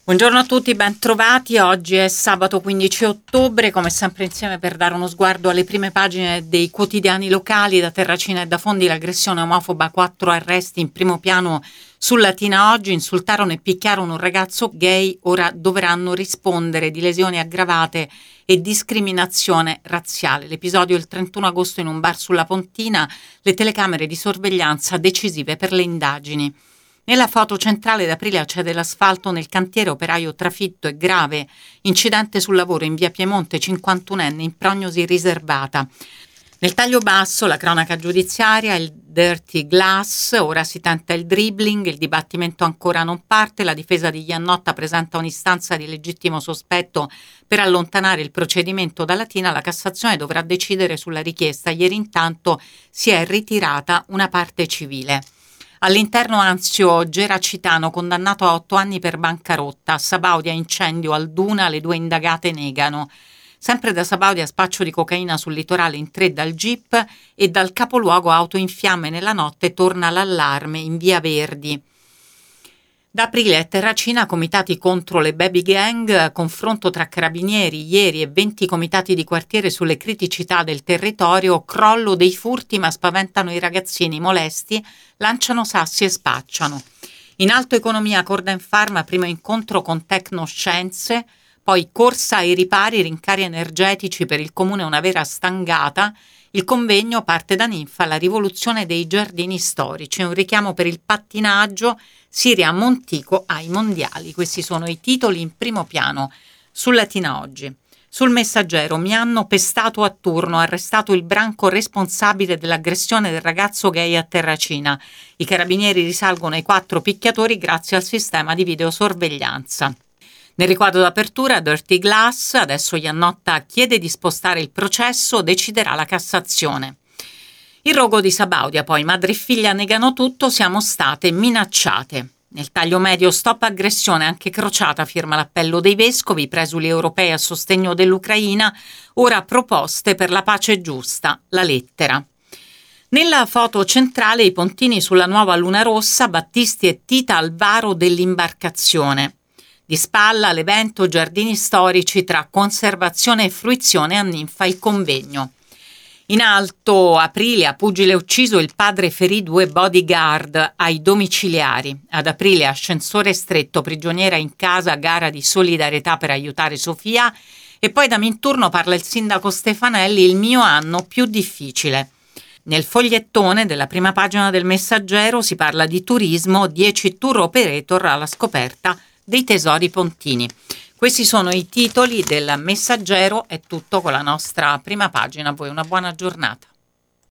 Buongiorno a tutti, ben trovati. Oggi è sabato 15 ottobre, come sempre insieme per dare uno sguardo alle prime pagine dei quotidiani locali. Da Terracina e da Fondi l'aggressione omofoba, 4 arresti in primo piano su Latina Oggi. Insultarono e picchiarono un ragazzo gay, ora dovranno rispondere di lesioni aggravate e discriminazione razziale. L'episodio il 31 agosto in un bar sulla Pontina, le telecamere di sorveglianza decisive per le indagini. Nella foto centrale d'Aprilia c'è dell'asfalto nel cantiere, operaio trafitto e grave, incidente sul lavoro in via Piemonte, 51enne in prognosi riservata. Nel taglio basso la cronaca giudiziaria, il dirty glass, ora si tenta il dribbling, il dibattimento ancora non parte, la difesa di Iannotta presenta un'istanza di legittimo sospetto per allontanare il procedimento da Latina, la Cassazione dovrà decidere sulla richiesta, ieri intanto si è ritirata una parte civile. All'interno Anzio Geracitano condannato a 8 anni per bancarotta, Sabaudia incendio al Duna, le 2 indagate negano. Sempre da Sabaudia spaccio di cocaina sul litorale in 3 dal GIP e dal capoluogo auto in fiamme nella notte torna l'allarme in via Verdi. Da Aprilia e Terracina, comitati contro le baby gang, confronto tra carabinieri ieri e 20 comitati di quartiere sulle criticità del territorio, crollo dei furti ma spaventano i ragazzini molesti, lanciano sassi e spacciano. In alto economia, Corda in Pharma, primo incontro con Tecnoscienze, poi corsa ai ripari, rincari energetici per il comune una vera stangata. Il convegno parte da Ninfa, la rivoluzione dei giardini storici, un richiamo per il pattinaggio, Siria Montico ai mondiali. Questi sono i titoli in primo piano su Latina Oggi. Sul Messaggero, mi hanno pestato a turno, arrestato il branco responsabile dell'aggressione del ragazzo gay a Terracina. I carabinieri risalgono ai 4 picchiatori grazie al sistema di videosorveglianza. Nel riquadro d'apertura, Dirty Glass, adesso Iannotta chiede di spostare il processo, deciderà la Cassazione. Il rogo di Sabaudia, poi, madre e figlia negano tutto, siamo state minacciate. Nel taglio medio, stop aggressione, anche crociata, firma l'appello dei vescovi, presuli europei a sostegno dell'Ucraina, ora proposte per la pace giusta, la lettera. Nella foto centrale i pontini sulla nuova Luna Rossa, Battisti e Tita al varo dell'imbarcazione. Di spalla l'evento Giardini Storici tra conservazione e fruizione a Ninfa il convegno. In alto Aprilia, pugile ucciso, il padre ferì 2 bodyguard ai domiciliari. Ad Aprilia, ascensore stretto, prigioniera in casa, gara di solidarietà per aiutare Sofia. E poi da Minturno parla il sindaco Stefanelli, il mio anno più difficile. Nel fogliettone della prima pagina del Messaggero si parla di turismo, 10 tour operator alla scoperta dei tesori pontini. Questi sono i titoli del Messaggero, è tutto con la nostra prima pagina. A voi una buona giornata.